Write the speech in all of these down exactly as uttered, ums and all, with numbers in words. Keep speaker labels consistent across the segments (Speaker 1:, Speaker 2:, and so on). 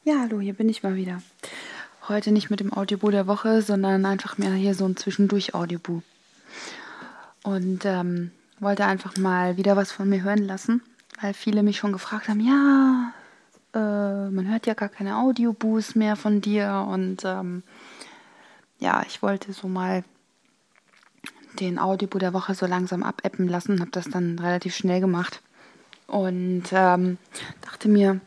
Speaker 1: Ja, hallo, hier bin ich mal wieder. Heute nicht mit dem Audiobu der Woche, sondern einfach mehr hier so ein Zwischendurch-Audiobu. Und ähm, wollte einfach mal wieder was von mir hören lassen, weil viele mich schon gefragt haben, ja, äh, man hört ja gar keine Audiobus mehr von dir. Und ähm, ja, ich wollte so mal den Audiobu der Woche so langsam abappen lassen, habe das dann relativ schnell gemacht. Und ähm, dachte mir,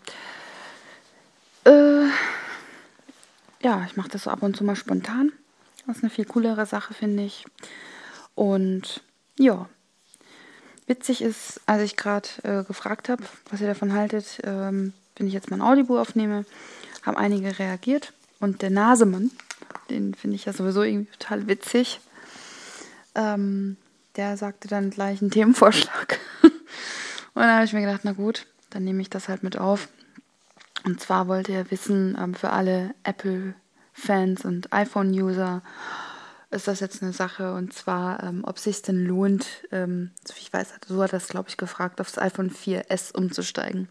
Speaker 1: äh, ja, ich mache das so ab und zu mal spontan. Das ist eine viel coolere Sache, finde ich. Und ja, witzig ist, als ich gerade äh, gefragt habe, was ihr davon haltet, ähm, wenn ich jetzt mal ein Audible aufnehme, haben einige reagiert. Und der Nasemann, den finde ich ja sowieso irgendwie total witzig, ähm, der sagte dann gleich einen Themenvorschlag. Und dann habe ich mir gedacht, na gut, dann nehme ich das halt mit auf. Und zwar wollte er wissen, ähm, für alle Apple-Fans und iPhone-User, ist das jetzt eine Sache, und zwar, ähm, ob es sich denn lohnt, ähm, so wie ich weiß, so hat er das, glaube ich, gefragt, aufs iPhone vier S umzusteigen.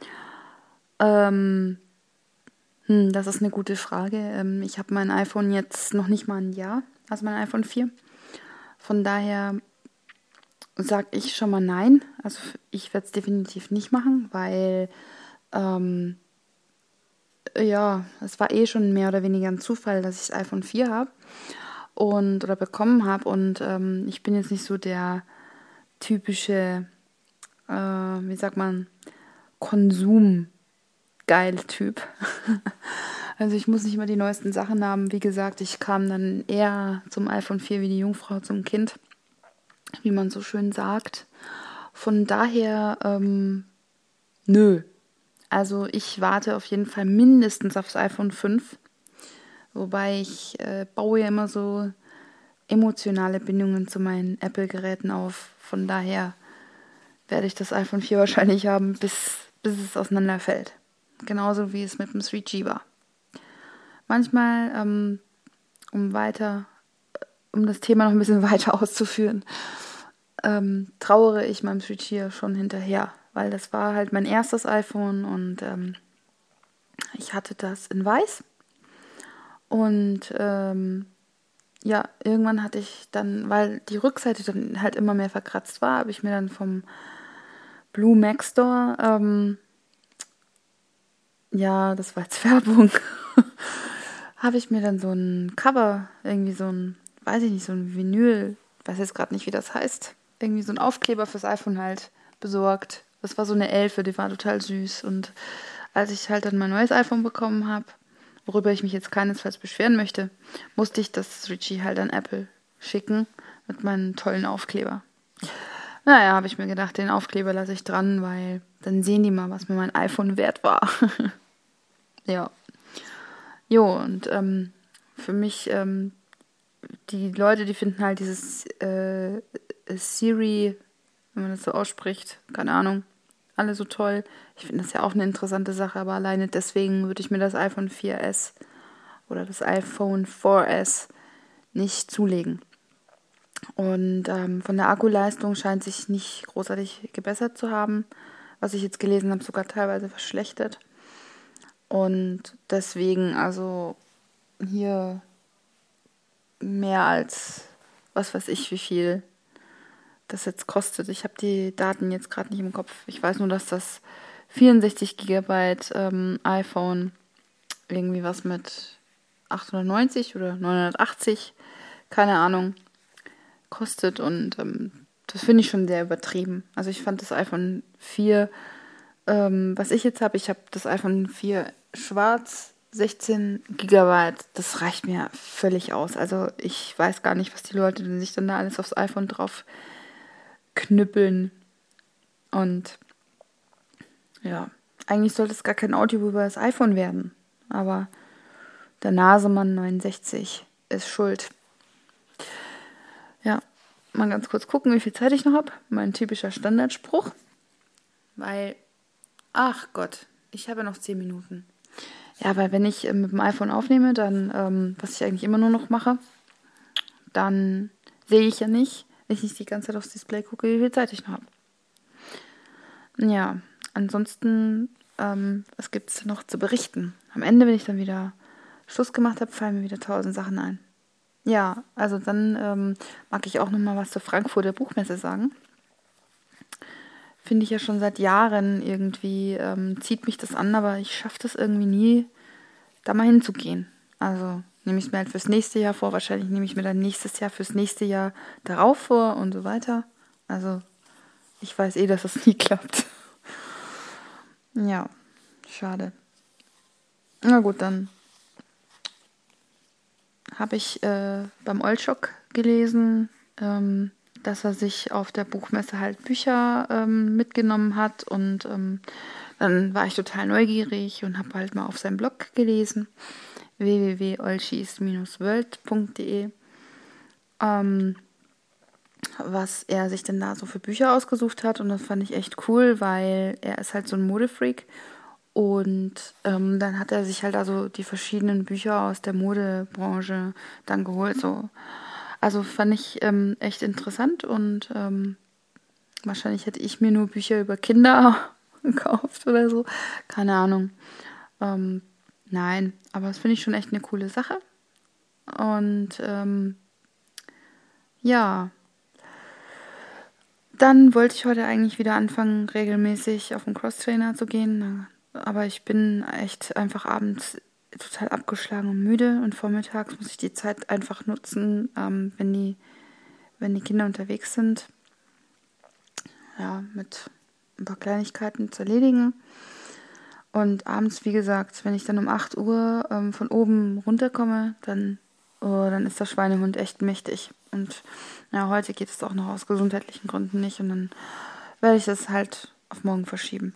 Speaker 1: Ähm, hm, das ist eine gute Frage. Ähm, ich habe mein iPhone jetzt noch nicht mal ein Jahr, also mein iPhone vier. Von daher sage ich schon mal nein. Also ich werde es definitiv nicht machen, weil ähm, ja, es war eh schon mehr oder weniger ein Zufall, dass ich das iPhone vier habe und oder bekommen habe, und ähm, ich bin jetzt nicht so der typische, äh, wie sagt man, Konsumgeil Typ. Also ich muss nicht immer die neuesten Sachen haben. Wie gesagt, ich kam dann eher zum iPhone vier wie die Jungfrau zum Kind, wie man so schön sagt. Von daher, ähm, nö. Also ich warte auf jeden Fall mindestens aufs iPhone fünf. Wobei ich äh, baue ja immer so emotionale Bindungen zu meinen Apple-Geräten auf. Von daher werde ich das iPhone vier wahrscheinlich haben, bis, bis es auseinanderfällt. Genauso wie es mit dem drei G war. Manchmal, ähm, um weiter, um das Thema noch ein bisschen weiter auszuführen, ähm, trauere ich meinem drei G schon hinterher, weil das war halt mein erstes iPhone, und ähm, ich hatte das in weiß. Und ähm, ja, irgendwann hatte ich dann, weil die Rückseite dann halt immer mehr verkratzt war, habe ich mir dann vom Blue Mac Store, ähm, ja, das war jetzt Werbung, habe ich mir dann so ein Cover, irgendwie so ein, weiß ich nicht, so ein Vinyl, weiß jetzt gerade nicht, wie das heißt, irgendwie so ein Aufkleber fürs iPhone halt besorgt. Das war so eine Elfe, die war total süß. Und als ich halt dann mein neues iPhone bekommen habe, worüber ich mich jetzt keinesfalls beschweren möchte, musste ich das drei G halt an Apple schicken mit meinem tollen Aufkleber. Naja, habe ich mir gedacht, den Aufkleber lasse ich dran, weil dann sehen die mal, was mir mein iPhone wert war. Ja. Jo, und ähm, für mich, ähm, die Leute, die finden halt dieses äh, Siri, wenn man das so ausspricht, keine Ahnung, alle so toll. Ich finde das ja auch eine interessante Sache, aber alleine deswegen würde ich mir das iPhone vier S oder das iPhone vier S nicht zulegen. Und ähm, von der Akkuleistung scheint sich nicht großartig gebessert zu haben. Was ich jetzt gelesen habe, sogar teilweise verschlechtert. Und deswegen, also hier mehr als, was weiß ich, wie viel das jetzt kostet. Ich habe die Daten jetzt gerade nicht im Kopf. Ich weiß nur, dass das vierundsechzig Gigabyte ähm, iPhone irgendwie was mit achthundertneunzig oder neunhundertachtzig, keine Ahnung, kostet, und ähm, das finde ich schon sehr übertrieben. Also ich fand das iPhone vier, ähm, was ich jetzt habe, ich habe das iPhone vier schwarz, sechzehn Gigabyte, das reicht mir völlig aus. Also ich weiß gar nicht, was die Leute denn sich dann da alles aufs iPhone drauf knüppeln. Und ja, eigentlich sollte es gar kein Audio über das iPhone werden. Aber der Nasemann neunundsechzig ist schuld. Ja, mal ganz kurz gucken, wie viel Zeit ich noch habe. Mein typischer Standardspruch. Weil, ach Gott, ich habe ja noch zehn Minuten. Ja, weil wenn ich äh, mit dem iPhone aufnehme, dann, ähm, was ich eigentlich immer nur noch mache, dann sehe ich ja nicht, wenn ich nicht die ganze Zeit aufs Display gucke, wie viel Zeit ich noch habe. Ja, ansonsten ähm, was gibt es noch zu berichten? Am Ende, wenn ich dann wieder Schluss gemacht habe, fallen mir wieder tausend Sachen ein. Ja, also dann ähm, mag ich auch noch mal was zur Frankfurter Buchmesse sagen. Finde ich ja schon seit Jahren irgendwie, ähm, zieht mich das an, aber ich schaffe das irgendwie nie, da mal hinzugehen. Also nehme ich es mir halt fürs nächste Jahr vor, wahrscheinlich nehme ich mir dann nächstes Jahr fürs nächste Jahr darauf vor und so weiter. Also ich weiß eh, dass das nie klappt. Ja, schade. Na gut, dann habe ich äh, beim Olschok gelesen, ähm, dass er sich auf der Buchmesse halt Bücher ähm, mitgenommen hat und ähm, dann war ich total neugierig und habe halt mal auf seinem Blog gelesen, w w w punkt olschis world punkt de, ähm, was er sich denn da so für Bücher ausgesucht hat und das fand ich echt cool, weil er ist halt so ein Modefreak und ähm, dann hat er sich halt also die verschiedenen Bücher aus der Modebranche dann geholt, so. Also fand ich ähm, echt interessant und ähm, wahrscheinlich hätte ich mir nur Bücher über Kinder gekauft oder so. Keine Ahnung. Ähm, nein, aber das finde ich schon echt eine coole Sache. Und ähm, ja, dann wollte ich heute eigentlich wieder anfangen, regelmäßig auf den Crosstrainer zu gehen. Aber ich bin echt einfach abends total abgeschlagen und müde. Und vormittags muss ich die Zeit einfach nutzen, ähm, wenn die, wenn die Kinder unterwegs sind. Ja, mit ein paar Kleinigkeiten zu erledigen. Und abends, wie gesagt, wenn ich dann um acht Uhr ähm, von oben runterkomme, dann, oh, dann ist der Schweinehund echt mächtig. Und ja, heute geht es auch noch aus gesundheitlichen Gründen nicht. Und dann werde ich das halt auf morgen verschieben.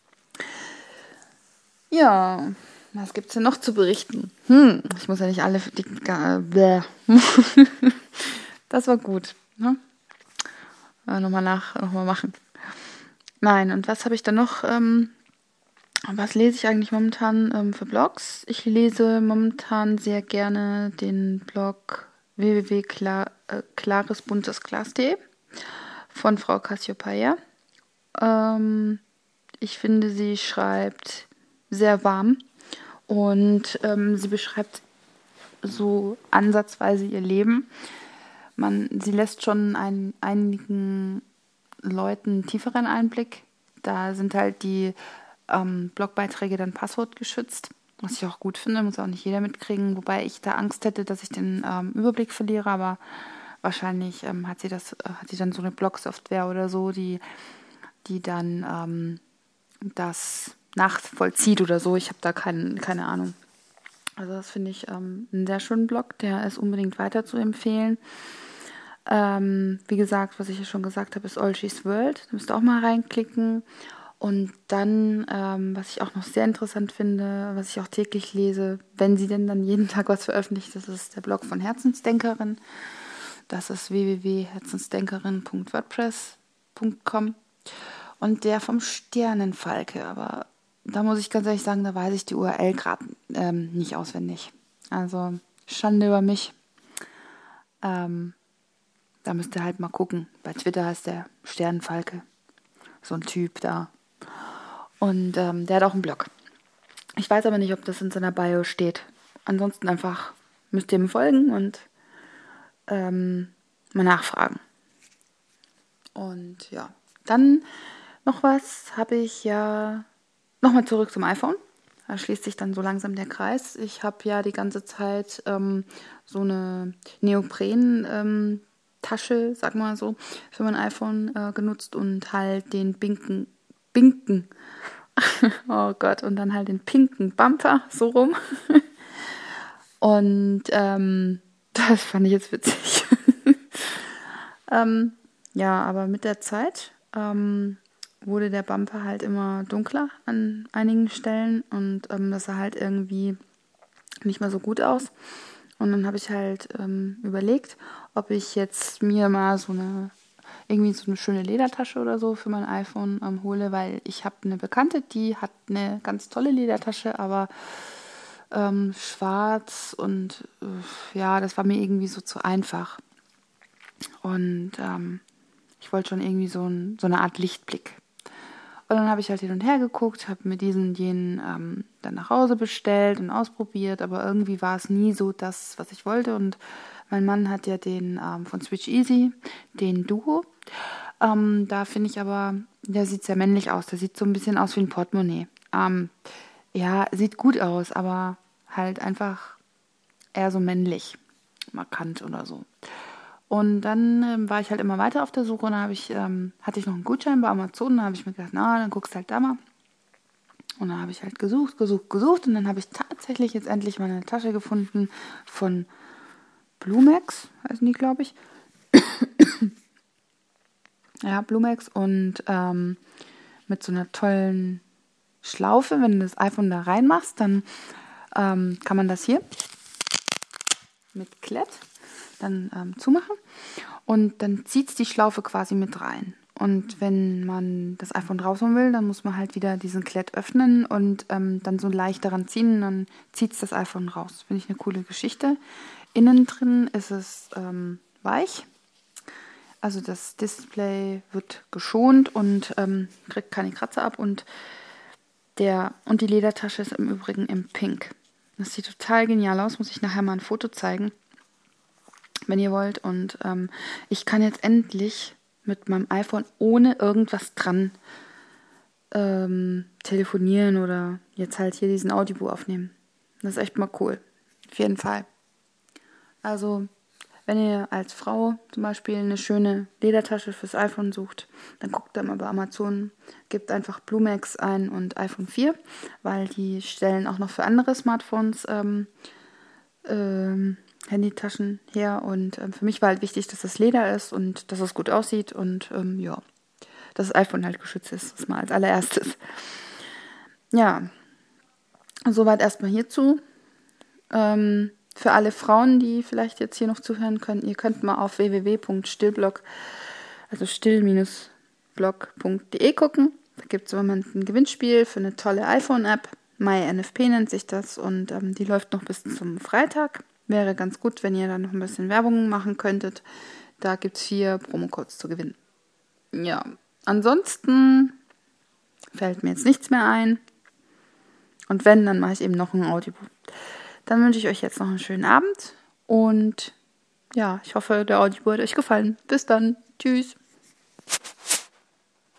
Speaker 1: Ja, was gibt's denn noch zu berichten? Hm, ich muss ja nicht alle... Die, äh, das war gut. Ne? Äh, nochmal nach, nochmal machen. Nein, und was habe ich dann noch... Ähm, Was lese ich eigentlich momentan ähm, für Blogs? Ich lese momentan sehr gerne den Blog w w w punkt klaresbuntesglas punkt de von Frau Cassiopeia. Ähm, ich finde, sie schreibt sehr warm und ähm, sie beschreibt so ansatzweise ihr Leben. Man, sie lässt schon ein, einigen Leuten tieferen Einblick. Da sind halt die ähm, Blogbeiträge dann passwortgeschützt, was ich auch gut finde, muss auch nicht jeder mitkriegen, wobei ich da Angst hätte, dass ich den ähm, Überblick verliere, aber wahrscheinlich ähm, hat sie das, äh, hat sie dann so eine Blog-Software oder so, die, die dann ähm, das nachvollzieht oder so. Ich habe da kein, keine Ahnung. Also das finde ich ähm, einen sehr schönen Blog, der ist unbedingt weiter zu empfehlen. Ähm, wie gesagt, was ich ja schon gesagt habe, ist Olschis World. Da müsst ihr auch mal reinklicken. Und dann, ähm, was ich auch noch sehr interessant finde, was ich auch täglich lese, wenn sie denn dann jeden Tag was veröffentlicht, das ist der Blog von Herzensdenkerin. Das ist w w w punkt herzensdenkerin punkt wordpress punkt com. Und der vom Sternenfalke. Aber da muss ich ganz ehrlich sagen, da weiß ich die U R L gerade ähm, nicht auswendig. Also Schande über mich. Ähm, da müsst ihr halt mal gucken. Bei Twitter heißt der Sternenfalke. So ein Typ da. Und ähm, der hat auch einen Blog. Ich weiß aber nicht, ob das in seiner Bio steht. Ansonsten einfach müsst ihr ihm folgen und ähm, mal nachfragen. Und ja, dann noch was habe ich ja... Nochmal zurück zum iPhone. Da schließt sich dann so langsam der Kreis. Ich habe ja die ganze Zeit ähm, so eine Neopren-Tasche, ähm, sag mal so, für mein iPhone äh, genutzt und halt den Binken, Binken, oh Gott, und dann halt den pinken Bumper, so rum. Und ähm, das fand ich jetzt witzig. ähm, ja, aber mit der Zeit ähm, wurde der Bumper halt immer dunkler an einigen Stellen und ähm, das sah halt irgendwie nicht mehr so gut aus. Und dann habe ich halt ähm, überlegt, ob ich jetzt mir mal so eine irgendwie so eine schöne Ledertasche oder so für mein iPhone ähm, hole, weil ich habe eine Bekannte, die hat eine ganz tolle Ledertasche, aber ähm, schwarz und äh, ja, das war mir irgendwie so zu einfach. Und ähm, ich wollte schon irgendwie so, ein, so eine Art Lichtblick. Und dann habe ich halt hin und her geguckt, habe mir diesen und jenen ähm, dann nach Hause bestellt und ausprobiert, aber irgendwie war es nie so das, was ich wollte. Und mein Mann hat ja den ähm, von Switch Easy, den Duo. Ähm, da finde ich aber, der sieht sehr männlich aus. Der sieht so ein bisschen aus wie ein Portemonnaie. Ähm, ja, sieht gut aus, aber halt einfach eher so männlich, markant oder so. Und dann ähm, war ich halt immer weiter auf der Suche und dann habe ich, ähm, hatte ich noch einen Gutschein bei Amazon. Da habe ich mir gedacht, na, dann guckst du halt da mal. Und dann habe ich halt gesucht, gesucht, gesucht. Und dann habe ich tatsächlich jetzt endlich mal eine Tasche gefunden von Blumex, heißen die, glaube ich. Ja, Blumex. Und ähm, mit so einer tollen Schlaufe. Wenn du das iPhone da reinmachst, dann ähm, kann man das hier mit Klett dann ähm, zumachen. Und dann zieht es die Schlaufe quasi mit rein. Und wenn man das iPhone rausholen will, dann muss man halt wieder diesen Klett öffnen und ähm, dann so leicht daran ziehen. Und dann zieht es das iPhone raus. Finde ich eine coole Geschichte. Innen drin ist es ähm, weich. Also das Display wird geschont und ähm, kriegt keine Kratzer ab. Und, der, und die Ledertasche ist im Übrigen im Pink. Das sieht total genial aus. Muss ich nachher mal ein Foto zeigen, wenn ihr wollt. Und ähm, ich kann jetzt endlich mit meinem iPhone ohne irgendwas dran ähm, telefonieren oder jetzt halt hier diesen Audiobook aufnehmen. Das ist echt mal cool. Auf jeden Fall. Also, wenn ihr als Frau zum Beispiel eine schöne Ledertasche fürs iPhone sucht, dann guckt da mal bei Amazon, gebt einfach Blumex ein und iPhone vier, weil die stellen auch noch für andere Smartphones ähm, ähm, Handytaschen her. Und ähm, für mich war halt wichtig, dass das Leder ist und dass es gut aussieht und ähm, ja, dass das iPhone halt geschützt ist. Das mal als allererstes. Ja, soweit erstmal hierzu. Ähm, für alle Frauen, die vielleicht jetzt hier noch zuhören können, ihr könnt mal auf w w w punkt stillblog, also still-blog punkt de gucken. Da gibt es im Moment ein Gewinnspiel für eine tolle iPhone-App. MyNFP nennt sich das und ähm, die läuft noch bis zum Freitag. Wäre ganz gut, wenn ihr da noch ein bisschen Werbung machen könntet. Da gibt es vier Promocodes zu gewinnen. Ja, ansonsten fällt mir jetzt nichts mehr ein. Und wenn, dann mache ich eben noch ein Audiobook. Dann wünsche ich euch jetzt noch einen schönen Abend und ja, ich hoffe, der Audiobook hat euch gefallen. Bis dann. Tschüss.